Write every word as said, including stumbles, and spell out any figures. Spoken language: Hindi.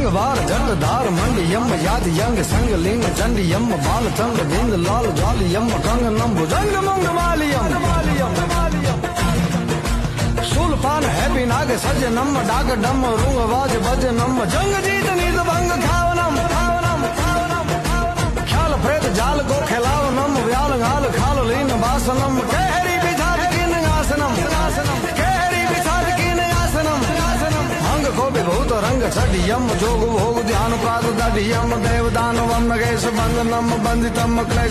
अंगवार जटधार मंडियम याद यंग संग लिंग चंडियम बाल चंग बिंद लाल जालियम कंग नम भुजंग मंग मालियम शूलपान है बिनाग सज नम डाग डम रुंग वाज बज नम जंग जीत नीत भंग खावनम खावनम ख्याल प्रेत जाल को खिलाव नम व्याल गाल खाल लीन बासनम कहरी बिछाद किन आसनम कहरी बिछाद किन आसनम अंग को विभूत रंग छडियम जोग भोग ध्यान प्रात दडियम देवदान वम नगेश बंदनम बंदितम क्लेश